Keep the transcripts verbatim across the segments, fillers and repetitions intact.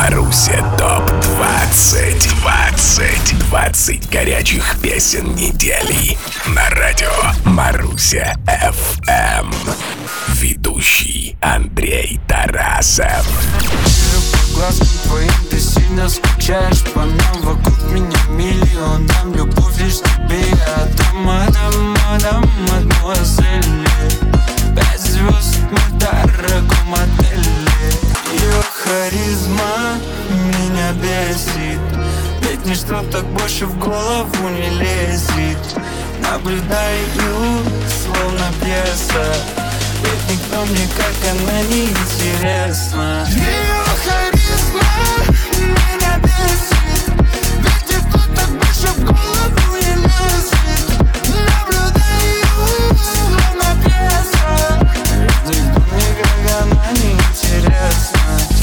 Маруся топ двадцать. двадцать. двадцать горячих песен недели. На радио Маруся эф эм. Ведущий Андрей Тарасов. Глазкам твоим ты сильно скучаешь по нам. Вокруг меня миллион, дам любовь лишь тебе. Я дам, мадам, мадам, мадемуазель. Пять звезд в моем дорогом отеле. Ее харизма меня бесит. Ведь ничто так больше в голову не лезет. Наблюдаю, словно пьеса. Ведь никто мне, как она, не интересна. Ее харизма меня бесит. Ведь никто так больше в голову не лезет. Наблюдаю, словно пьеса. Ведь никто мне, как она, не интересна.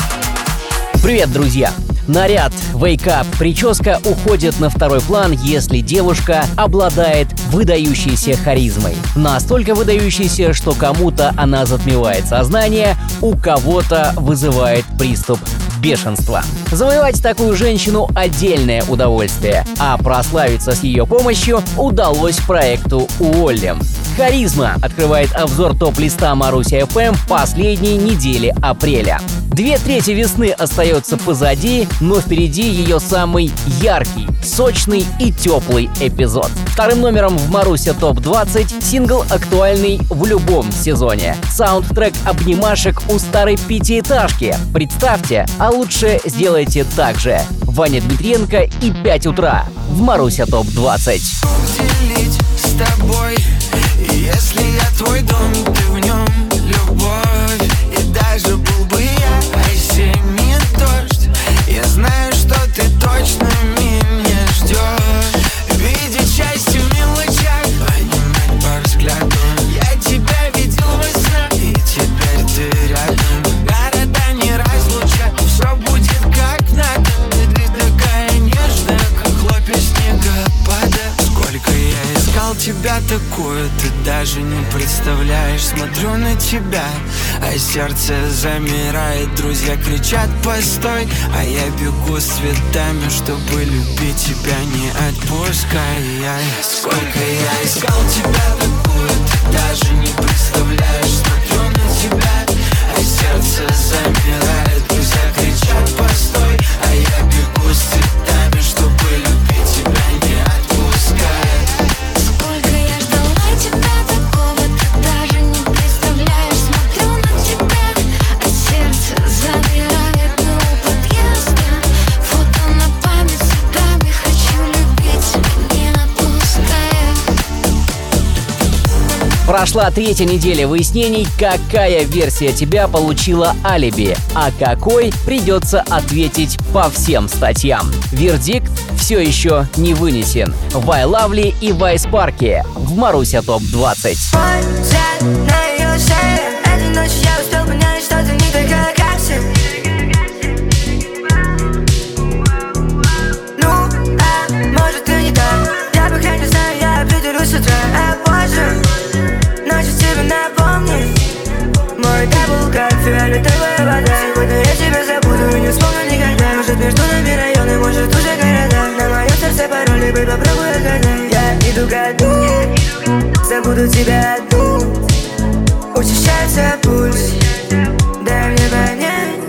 Привет, друзья! Наряд, вейкап, прическа уходят на второй план, если девушка обладает выдающейся харизмой. Настолько выдающейся, что кому-то она затмевает сознание, у кого-то вызывает приступ бешенства. Завоевать такую женщину – отдельное удовольствие, а прославиться с ее помощью удалось проекту Уолли. Харизма открывает обзор топ-листа Маруся эф эм последней недели апреля. Две трети весны остается позади, но впереди ее самый яркий, сочный и теплый эпизод. Вторым номером в Маруся топ двадцать сингл, актуальный в любом сезоне. Саундтрек обнимашек у старой пятиэтажки. Представьте, а лучше сделайте так же. Ваня Дмитриенко и пять утра в Маруся топ двадцать. Делить с тобой, если я твой дом, ты в нем любовь. И даже был бы я осенний дождь, я знаю, что ты точно меня ждешь. Видеть счастье в мелочах, понимать по взгляду. Я тебя видел во снах, и теперь ты рядом. Города не разлучат, все будет как надо. Ты такая нежная, как хлопья снегопада. Сколько я искал тебя такую, ты даже не представляешь. Смотрю на тебя, а сердце замирает. Друзья кричат постой, а я бегу с цветами, чтобы любить тебя, не отпуская. Сколько я искал тебя такую, ты даже не представляешь. Смотрю на тебя, а сердце замирает. Друзья кричат постой, а я бегу с цветами, чтобы любить тебя, не отпуская. Сколько я ждала тебя такого, ты даже не представляешь. Смотрю на тебя, а сердце замирает. Но у подъезда фото на память цветами. Хочу любить тебя, не отпуская. Прошла третья неделя выяснений, какая версия тебя получила алиби, а какой придется ответить по всем статьям. Вердикт все еще не вынесен. Вай Лавли и Вайс Парки в Маруся топ двадцать. Мой взгляд на ее шее. Этой ночью я успел понять, что ты не такая, как все. Ну, а может ты не так. Я пока не знаю, я придурусь с утра. А позже ночью тебе напомнит мой даблкап, фиолетовая вода. Сегодня я тебя забуду и не вспомню никогда. Может между нами районы, может уже города. На моем сердце пароль, либо попробуй отгадать. Я иду ко дну, забуду тебя одну. Учащается пульс, дай мне понять,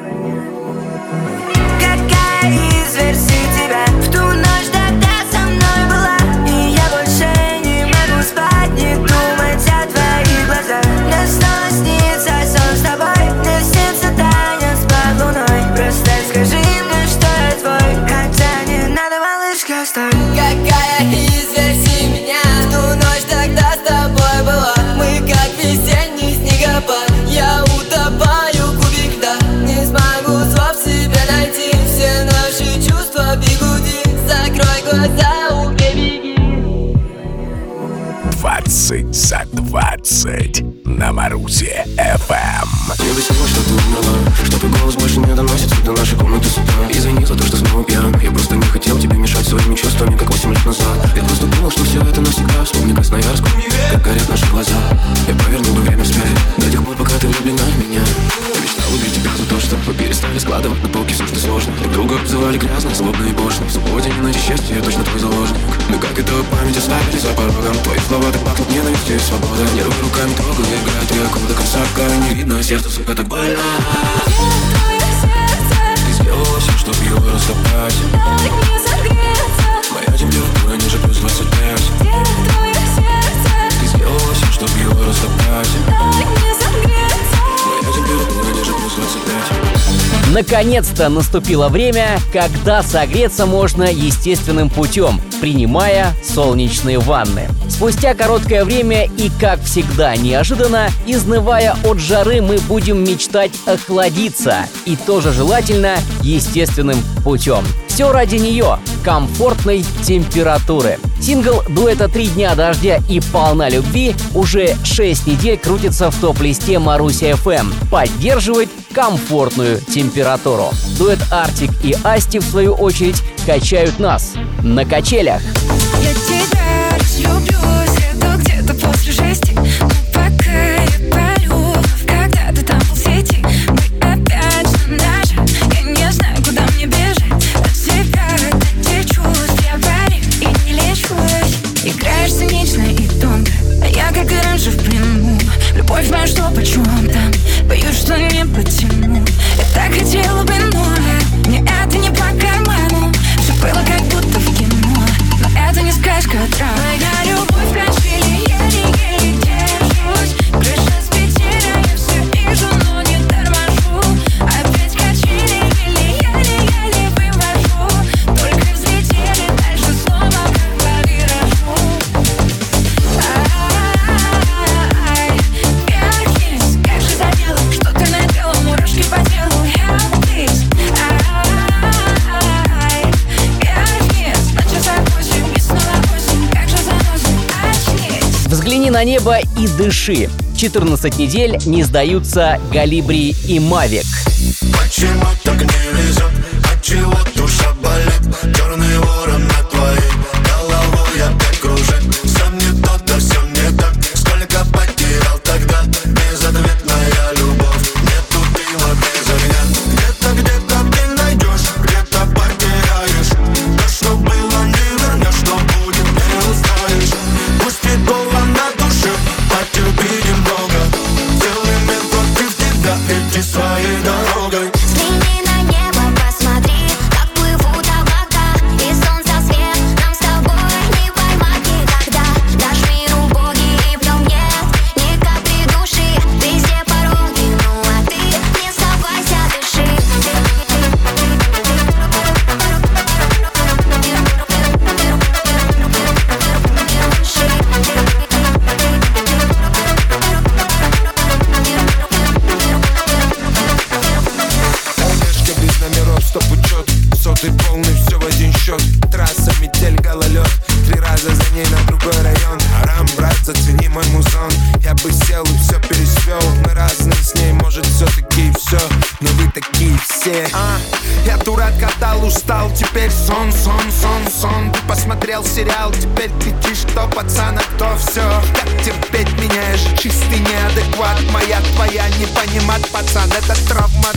какая из версий тебя в ту ночь тогда со мной была. И я больше не могу спать, не думать о твоих глазах. Мне снова снится сон с тобой, мне снится танец под луной. Просто скажи мне, что я твой, хотя не надо, малышка, стой. Какая из версий меня в ту ночь тогда с тобой была? Мы как весенний снегопад, я утопаю в кубе льда. Не смогу слов себе найти, все наши чувства бегуди. Закрой глаза, убей, беги. двадцать за двадцать на Марусе эф эм. Мне бы снилось, что ты умерла, что твой голос больше не доносится до нашей комнаты с утра. Извини за то, что снова пьян. Я просто не хотел тебе мешать своими чувствами, как восемь лет назад. Я просто думал, что все это навсегда. Вспомни Красноярск, как горят наши глаза. Я повернул бы время вспять до тех пор, пока ты влюблена в меня. Я мечтал убить тебя за то, что Перестали складывать на полке все, что сложно. Друг друга обзывали грязно, злобно и пошло. В свободе не найти счастье, я точно твой заложник. Мы как это память оставили за порогом. Твои слова так пахнут ненавистью и свобода. Нервы руками трогаю, играю три аккорда красавка. Не видно, сердце, сука, так больно. Ты сделала все, чтобы его растоптать. Моя температура ниже плюс двадцать пять. Ты сделала все, чтобы его растоптать. Моя температура ниже плюс двадцать пять. Наконец-то наступило время, когда согреться можно естественным путем, принимая солнечные ванны. Спустя короткое время и, как всегда, неожиданно, изнывая от жары, мы будем мечтать охладиться. И тоже желательно естественным путем. Все ради нее – комфортной температуры. Сингл дуэта «Три дня дождя» и «Полна любви» уже шесть недель крутится в топ-листе Маруся эф эм. Поддерживает комфортную температуру. Дуэт Артик и Асти, в свою очередь, качают нас на качелях. Я тебя разлюблю, сяду где-то после шести. Но пока я парю, когда ты там в сети, мы опять на ноже. Я не знаю, куда мне бежать от тебя, от этих чувств. Я варю и не лечусь. Играешь цинично и тонко, а я, как и раньше, в плену. Любовь моя, что почем там, боюсь, что не потяну. Я так хотела бы, но мне это не по карману. Все было как будто в кино, но это не сказка, а драма. Моя любовь качели, еле-еле держусь. Крыша с петеля, я все вижу, но не торможу. Опять качели, еле-еле-еле вывожу. Только взлетели, дальше снова как по виражу. Ай, вверх есть, как же задела, что ты наделал, мурашки по телу. Help please. Ай, вверх есть, на часах восемь и снова восемь, как же заносит, очнись. Взгляни на небо и дыши. четырнадцать недель не сдаются Галибри и Мавик. Почему так не везет? Отчего душа болит? Черный ворон над твоей головой опять кружит. Все не то, да все не так. Сколько потерял тогда? Безответная любовь. Нету дыма без огня. Где-то, где-то ты найдешь, где-то потеряешь. То, что было, не вернешь, что будет, не узнаешь. Пусть и больно на душе, потерпи немного. Целый мир против тебя, иди своей дорогой. Взгляни на небо, посмотри, как плывут облака. И солнце свет, нам с тобой не поймать никогда. Дашь миру боги и в нем нет ни капли души. Ты все пороги, ну а ты не сдавайся, дыши. Олежка без номеров, стоп учет. Сотый полный, все в один счет. Трасса, метель, гололед. Три раза за ней на другой район. Арам, брат, зацени мой музон. Я бы сел и все пересвел. Мы разные с ней, может все-таки и все. Но вы такие все. А, я дурак, катал, устал. Теперь сон, сон, сон, сон. Ты посмотрел сериал, теперь кричишь, кто пацан, а кто все. Как терпеть меня, я же чистый неадекват. Моя, твоя, не понимать, пацан, это травма.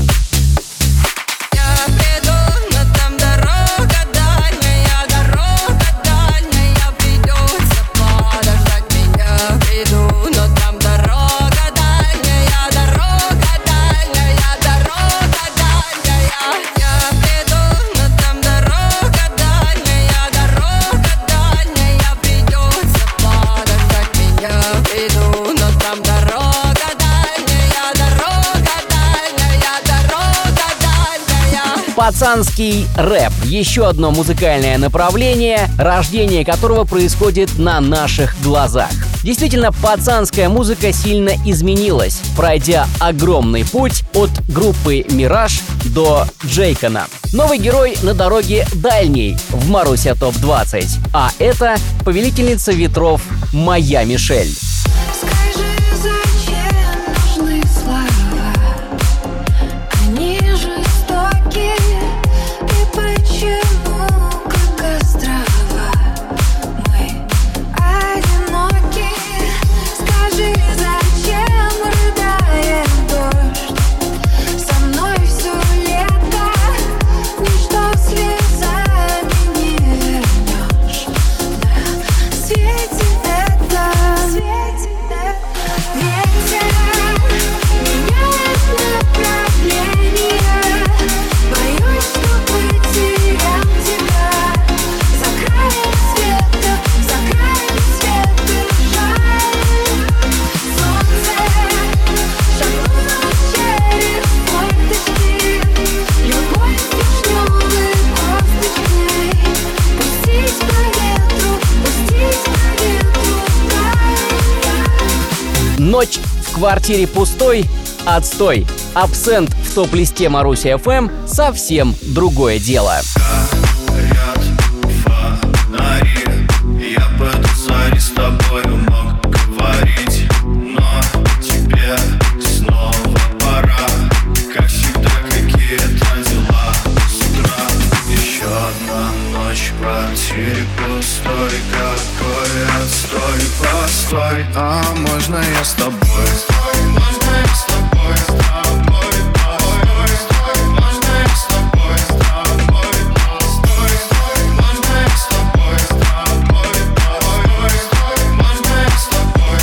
Я приду, но там дорога дальняя, дорога дальняя, придется подождать меня. Приду, но там дорога дальняя, дорога дальняя, дорога дальняя. Я приду, но там дорога дальняя, дорога дальняя, придется подождать меня. Приду, но там дорога дальняя, дорога дальняя, дорога дальняя. Пацанский рэп – еще одно музыкальное направление, рождение которого происходит на наших глазах. Действительно, пацанская музыка сильно изменилась, пройдя огромный путь от группы «Мираж» до Джейкона. Новый герой на дороге дальней в Маруся топ двадцать. А это повелительница ветров «Моя Мишель». Скажи, зачем нужны слова? Они жестоки. И почему, как острова, мы одиноки? Скажи, зачем рыдает дождь? Со мной все квартире пустой — отстой. Абсент в топ-листе Маруси эф эм — совсем другое дело. Горят фонари, я по этой заре с тобою мог говорить, но тебе снова пора. Как всегда, какие-то дела с утра. Еще одна ночь в квартире пустой. Какой отстой, постой. А можно я с тобой? Можно я с тобой, с тобой, постой. Можно я с тобой, с тобой, постой. Можно я с тобой, с тобой, постой. Можно я с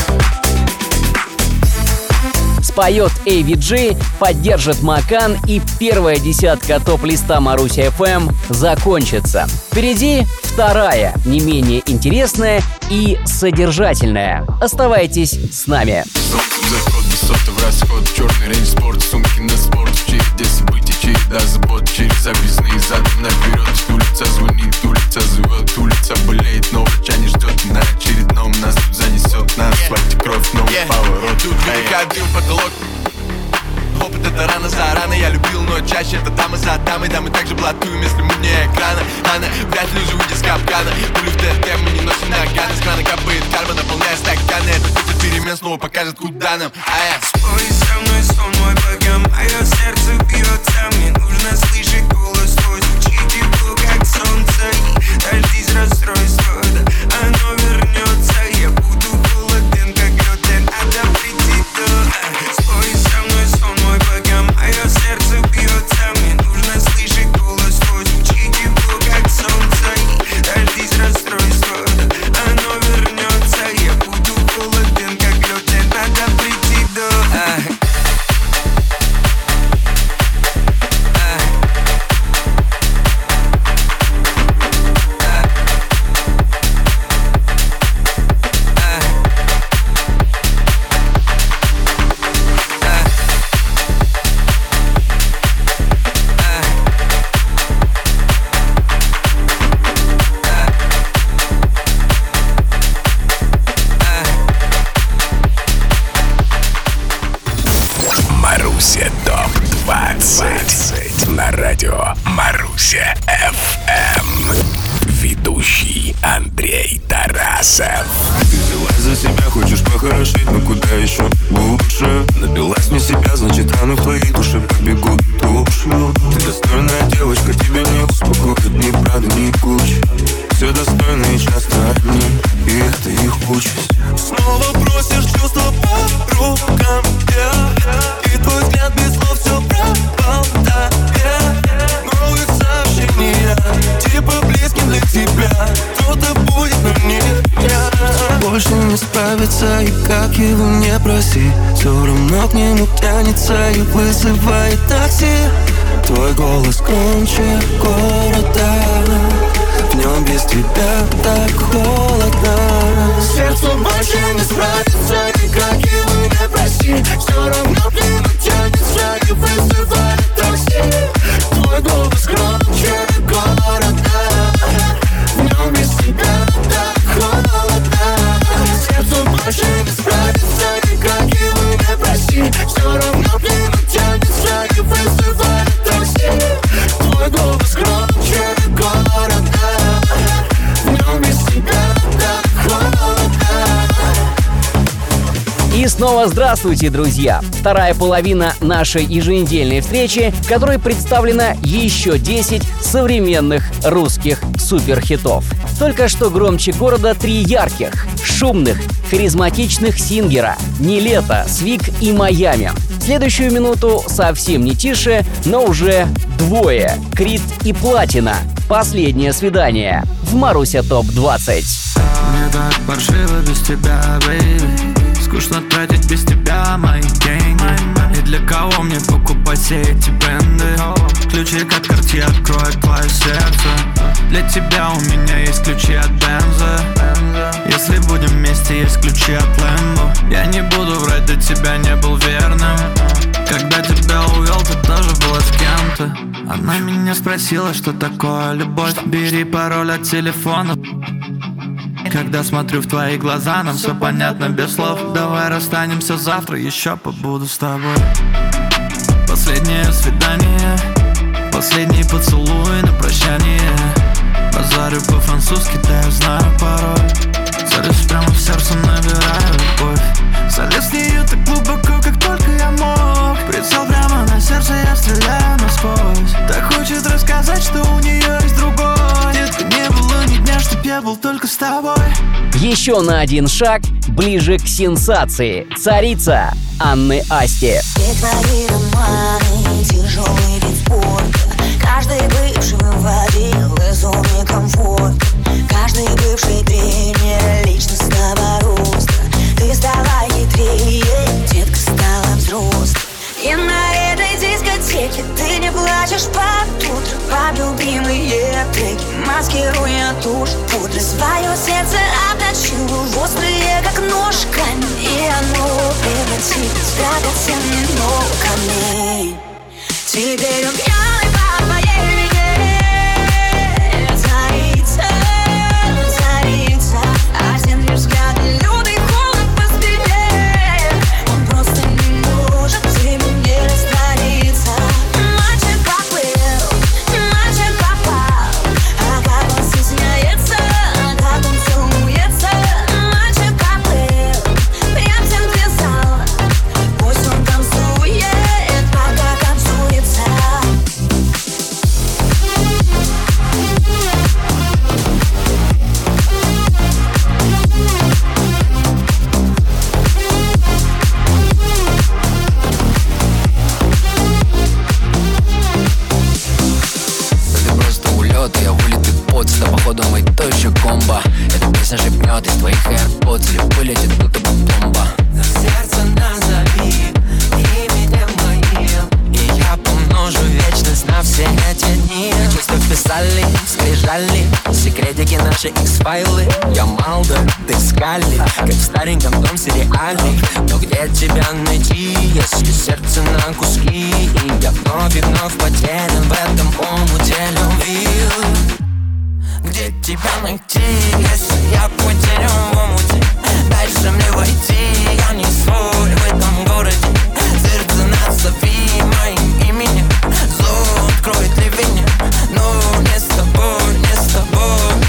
тобой. Споет эй ви джи, поддержит Макан, и первая десятка топ-листа Маруси эф эм закончится. Впереди вторая, не менее интересная и содержательная. Оставайтесь с нами. Заход, высота в расход, черный рейндж, спорт, сумки на спорт, в череде событий, череда забот, через объездные задом наперед. Улица звонит, улица зовет, улица болеет, но врача не ждет. На очередном нас тут занесет, на асфальте кровь, новый yeah. поворот. Тут велика дым, потолок. Опыт это рано за рано, я любил, но чаще это дамы за дамой. Да мы также блатуем, если мы не экрана. Она вряд ли уже выйдет с капкана. Пулю в ТТ мы не носим наганы. С крана капает карма, наполняя стаканы. Это ветер перемен снова покажет, куда нам. А я спой со мной сон мой, пока мое сердце бьется. Мне нужно слышать голос твой, звучит тепло, как солнце. И дождись расстройства, да оно вернется. Я буду холоден, как лед, и надо прийти до. Спой со мной сон мой, пока мое сердце бьется. Мне нужно слышать голос твой, звучит тепло, как солнце. И дождись расстройства, да оно вернется. Я буду холоден, как лед, и надо прийти до. Маруся топ двадцать на радио Маруся эф эм. Ведущий Андрей Тарасов. Ты взялась за себя, хочешь похорошеть, но куда еще лучше? Напилась не себя, значит раны в твоей душе побегут тушью. Ты достойная девочка, тебя не успокоит ни правда, ни куч. Все достойные часто одни, и это их участь. Снова просишь чувства по рукам, yeah. И твой взгляд без слов все проболтает. Новые сообщения, типа близким для тебя. Кто-то будет, но не я. Больше не справится, и как его не проси, все равно к нему тянется и вызывает такси. Твой голос громче города, в нем без тебя так холодно. Сердцу больше не справится, и как его не проси, все равно к нему тянется и вызывает такси. Твой голос громче города, в нем без тебя так холодно. Сердцу больше не справится, и как его не проси, все равно к нему тянется и вызывает такси. Твой голос громче города, в нем без тебя так холодно. И снова здравствуйте, друзья! Вторая половина нашей еженедельной встречи, в которой представлено еще десять современных русских суперхитов. Только что громче города три ярких, шумных, харизматичных сингера: «Нилетто», «Свик» и «Майами». Следующую минуту совсем не тише, но уже двое: Крид и Платина. «Последнее свидание» в Маруся топ двадцать. Мне так паршиво без тебя, бэйби. Скучно тратить без тебя мои деньги. И для кого мне покупать все эти бренды? Ключи от Cartier откроют твое сердце. Для тебя у меня есть ключи от Бенза. Если будем вместе, есть ключи от Лэмбо. Я не буду врать, до тебя не был верным. Когда тебя увел, ты тоже была с кем-то. Она меня спросила, что такое любовь. Бери пароль от телефона. Когда смотрю в твои глаза, нам все понятно без слов. Давай расстанемся завтра, еще побуду с тобой. Последнее свидание, последний поцелуй на прощание. Базарю по-французски, да я знаю порой. Залез прямо в сердце, набираю любовь. Залез в нее так глубоко, как только я мог. Прицел прямо на сердце, я стреляю насквозь. Так хочет рассказать, что у нее есть другой. Детка, не было ни дня, чтоб я был только с тобой. Еще на один шаг ближе к сенсации. Царица Анны Асти. Все твои романы, тяжелый вид спорта. Каждый бывший выводил из зоны комфорта. Каждый бывший тренер личностного роста. Ты стала хитрее, детка стала взрослой. И на этой дискотеке ты не плачешь под утро. Под любимые треки, маскируя тушь пудры. Свое сердце обточил в острые, как нож, камень. И оно превратилось в драгоценный много камней. Теперь он пьяный по твоей вине. Царица, царица, один лишь взгляд, лютый холод по спине. Он просто не может тебе не раствориться. Мальчик поплыл, мальчик попал. А как он стесняется, а как он целуется. Мальчик поплыл, прям в центре зала. Пусть он танцует, пока танцуется. Ты просто улет, я вылет и пот. Да походу мой то еще комбо. Эта песня шепнет из твоих AirPods. Или вылетит, будто бы бомба. Сердце назови именем моим, и я помножу вечность на все эти дни. Чувства вписали, скрижали секретики наши X-файлы. Я Малдер, ты Скалли, как в стареньком том сериале. Но где тебя найти, если сердце на куски? И я вновь и вновь потерян в этом омуте любви. Где тебя найти, если я потерян в омуте? Дальше мне войти, я не свой в этом городе. Сердце назови моим именем, зло откроет ливень. Но не с тобой, не с тобой.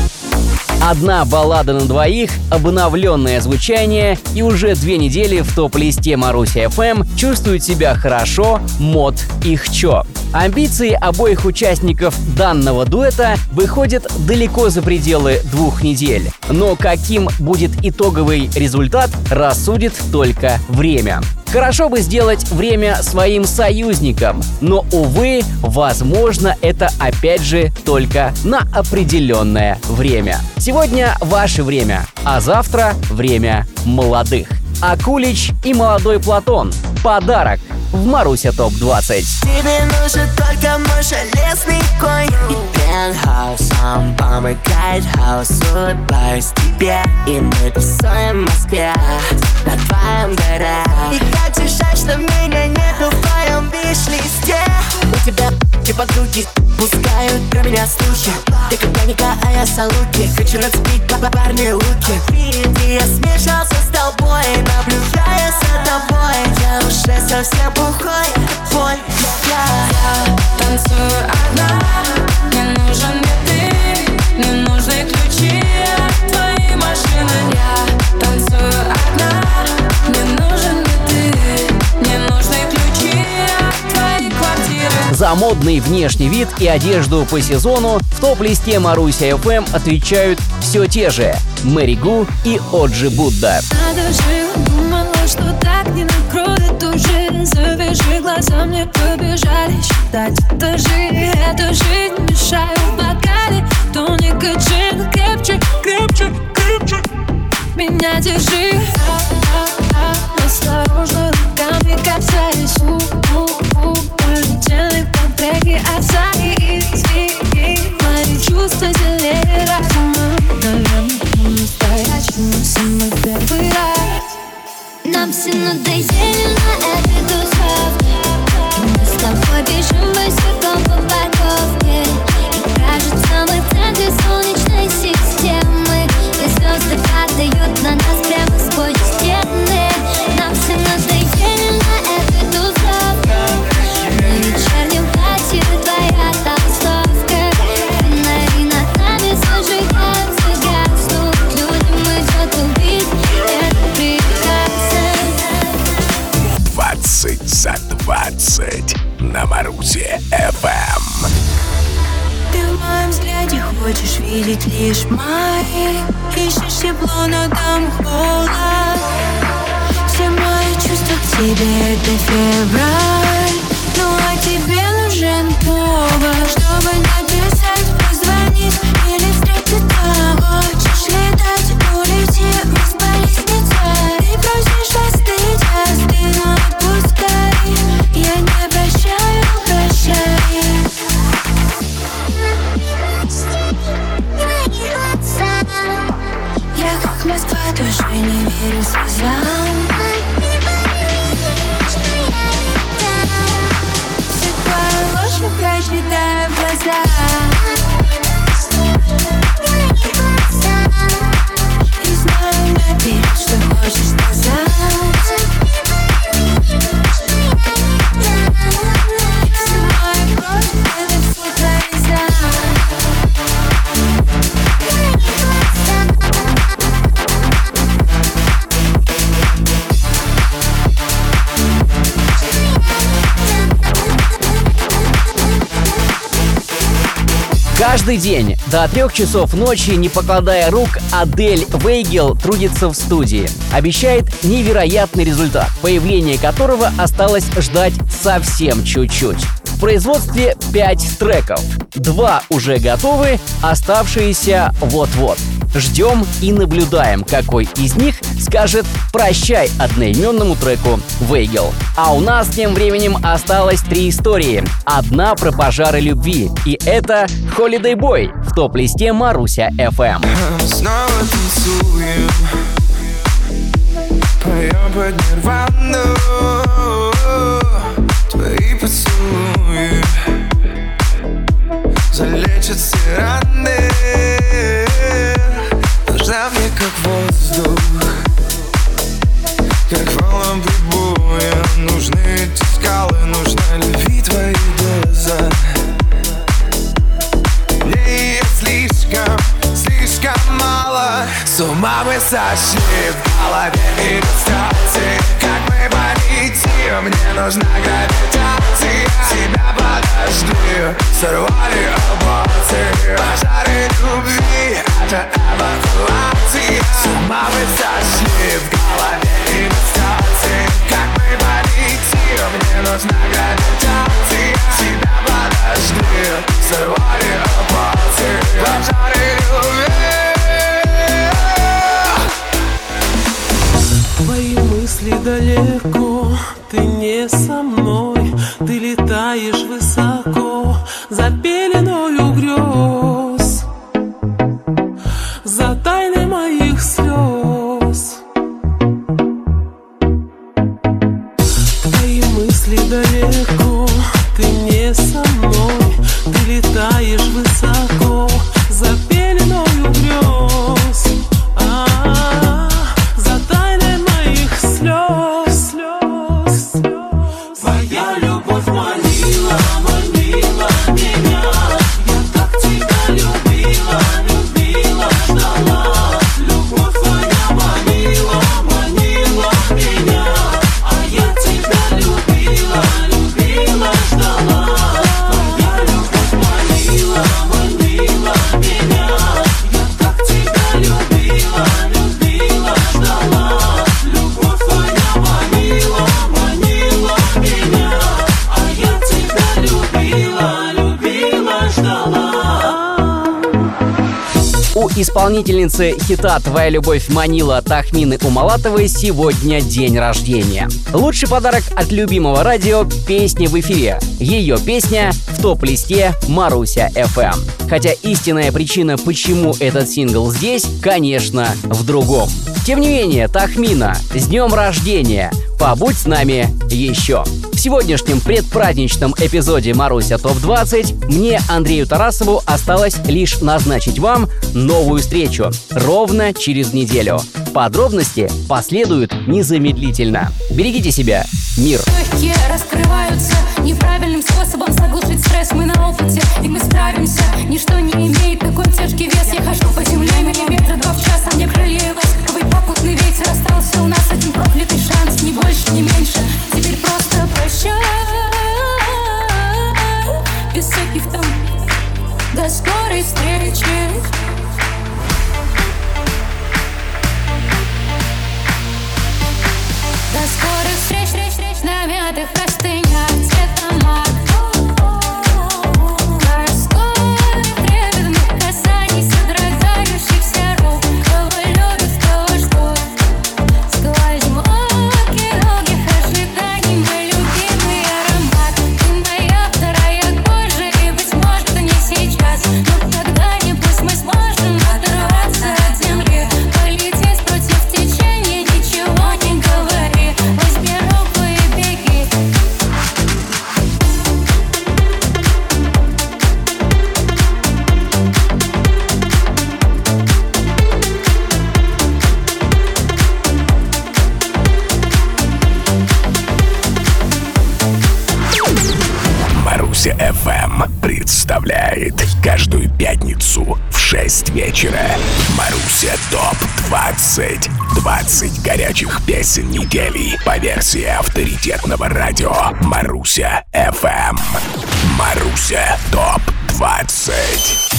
Одна баллада на двоих, обновленное звучание и уже две недели в топ-листе Маруси эф эм чувствуют себя хорошо Мод и Хчо. Амбиции обоих участников данного дуэта выходят далеко за пределы двух недель. Но каким будет итоговый результат, рассудит только время. Хорошо бы сделать время своим союзником, но, увы, возможно, это опять же только на определенное время. Сегодня ваше время, а завтра время молодых. Акулич и молодой Платон. Подарок в Маруся топ двадцать. Тебе нужен только мой железный конь и пентхаусом помыкает хаос. Улыбаюсь тебе, и мы тусуем в Москве на твоем горе. И как же жаль, что меня нету в твоем виш-листе. У тебя и подруги пускают про меня слухи. Ты как паника, а я салуки. Хочу нацепить по парни луки. Впереди я смешался с тобой, наблюдая за тобой. Я уже совсем бухой, твой я. Я танцую одна, не нужен мне ты, не нужны ключи от твоей машины. Я танцую одна, не нужен мне ты, не нужны ключи от твоей квартиры. За модный внешний вид и одежду по сезону в топ-листе Маруся эф эм отвечают все те же Мэри Гу и Оджи Будда. Надо же, думала, что так не накроет уже. Завяжи глаза, мне побежали считать этажи. Эту жизнь мешаю в бокале тоника джин. Крепче, крепче, крепче меня держи. Осторожно, руками касаясь. У-у-у, полетели по треке отца и извини. Мои чувства зелее разума. Наверное, по-настоящему самый первый раз. Нам все надоели на этой тусовке. Мы с тобой бежим босиком по парковке. И кажется, мы в центре солнечной системы. Без эф эм. Ты в моем взгляде хочешь видеть лишь мои. Ищешь тепло, но там холод. Все мои чувства к тебе — это февраль. Ну а тебе нужен повод, чтобы написать, позвонить или встретиться. Хочешь летать, улети вниз по лестнице. Ты просишь остыть, остынь, но отпускай. Я не прощаю, прощай. Я как Москва, тоже не верю слезам. Все твои ложь прочитаю в глаза. И знаю наперед, что хочешь сказать. Все мои бровь — это все твои за. Каждый день до трех часов ночи, не покладая рук, Адель Вейгел трудится в студии. Обещает невероятный результат, появление которого осталось ждать совсем чуть-чуть. В производстве пять треков. Два уже готовы, оставшиеся вот-вот. Ждем и наблюдаем, какой из них скажет «прощай» одноименному треку Вейгел. А у нас тем временем осталось три истории. Одна про пожары любви. И это Holiday Boy в топ-листе Маруся эф эм. Снова танцуем, поем под нирвану. Твои поцелуи залечат все раны. Нужна мне как воздух, как волнам прибоя. Нужны эти скалы, нужна любви твоя доза. Мне ее слишком, слишком мало. С ума мы сошли, в голове иллюстрации. Как мы полетим, мне нужна гравитация. Тебя подожди, сорвали эмоции. Пожары любви, это эвакуация. С ума мы сошли, в голове иллюстрации. Как мы полетим, мне нужна гравитация. Тебя подожди, сорвали эмоции. Пожары любви. Твои мысли далеко, ты не со мной. Ты летаешь высоко, за пеленою грез, за тайной моих слез. Твои мысли далеко, ты не со мной. Ты летаешь высоко, за пеленою грез, а, за тайной моих слез, слез, слез. Твоя любовь манила, манила меня. Я так тебя любила, любила, ждала. Любовь твоя манила, манила меня. А я тебя любила, любила, ждала. Твоя любовь манила, манила меня. Я так тебя любила, любила, ждала. Любовь твоя манила, манила меня. А я тебя любила, любила, ждала. У исполнительницы хита «Твоя любовь манила» Тахмины Умалатовой сегодня день рождения. Лучший подарок от любимого радио — песни в эфире. Ее песня в топ-листе Маруся эф эм. Хотя истинная причина, почему этот сингл здесь, конечно, в другом. Тем не менее, Тахмина, с днем рождения! Побудь с нами еще! В сегодняшнем предпраздничном эпизоде Маруся топ двадцать мне, Андрею Тарасову, осталось лишь назначить вам новую встречу ровно через неделю. Подробности последуют незамедлительно. Берегите себя, мир! Легкие раскрываются неправильным способом заглушить стресс. Мы на опыте, и мы справимся. Ничто не имеет такой тяжкий вес. Я хожу по земле миллиметра два в час, а мне крылья и ласковый попутный ветер. Остался у нас один проклятый шанс, ни больше, ни меньше. Теперь просто прощай. всяких там. До скорой встречи. До скорых встреч, встреч, встреч на мятых простынях цвета мак. До скорых трепетных касаний, содрогающихся рук. Кого любит, кого ждут. Сквозь муки долгих ожиданий мой любимый аромат. Ты моя вторая кожа, и, быть может, не сейчас, но когда-нибудь мы сможем оторваться от земли, полететь против течения, ничего не говори. Возьми руку и беги. Маруся эф эм представляет каждую пятницу в шесть вечера Маруся топ двадцать. двадцать горячих песен недели по версии авторитетного радио Маруся эф эм. Маруся топ двадцать.